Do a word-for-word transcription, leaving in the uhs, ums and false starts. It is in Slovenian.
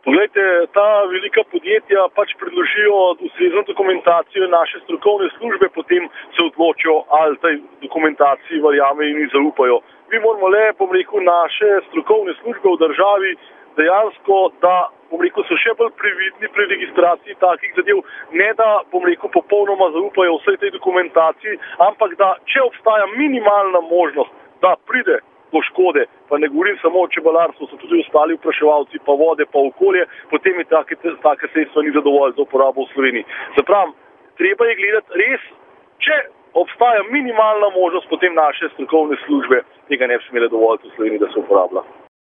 Poglejte, ta velika podjetja pač predložijo ustrezno dokumentacijo naše strokovne službe, potem se odločijo, ali tej dokumentaciji verjamejo in zaupajo. Mi moramo le, bom rekel, naše strokovne službe v državi dejansko, da, bom rekel, so še bolj previdni pri registraciji takih zadev, ne da, bom rekel, popolnoma zaupajo vsej tej dokumentaciji, ampak da, če obstaja minimalna možnost, da pride do škode, pa ne govorim samo o čebelarstvu, so tudi ostali vpraševalci, pa vode, pa okolje, potem je take, take sredstva ni zadovolj za uporabo v Sloveniji. Zapravim, treba je gledati res, če obstaja minimalna možnost, potem naše strokovne službe tega ne bi smele dovoliti v Sloveniji, da se uporablja.